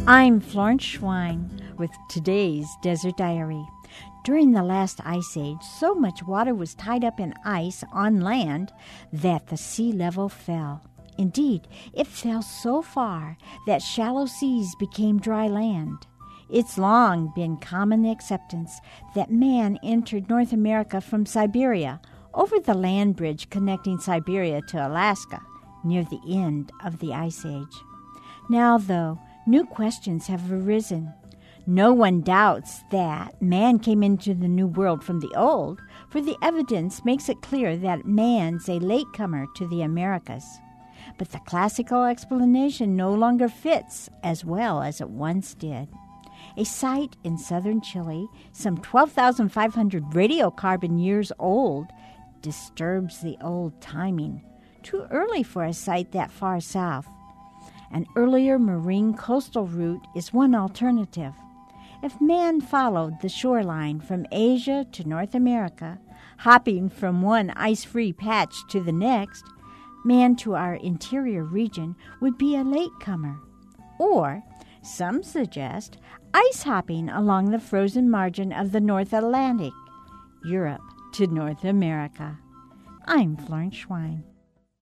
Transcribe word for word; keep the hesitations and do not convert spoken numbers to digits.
I'm Florence Schwein with today's Desert Diary. During the last ice age, so much water was tied up in ice on land that the sea level fell. Indeed, it fell so far that shallow seas became dry land. It's long been common acceptance that man entered North America from Siberia over the land bridge connecting Siberia to Alaska near the end of the Ice Age. Now, though, new questions have arisen. No one doubts that man came into the New World from the Old, for the evidence makes it clear that man's a latecomer to the Americas. But the classical explanation no longer fits as well as it once did. A site in southern Chile, some twelve thousand five hundred radiocarbon years old, disturbs the old timing. Too early for a site that far south. An earlier marine coastal route is one alternative. If man followed the shoreline from Asia to North America, hopping from one ice-free patch to the next, man to our interior region would be a latecomer. Or, some suggest, ice hopping along the frozen margin of the North Atlantic, Europe to North America. I'm Florence Schwein.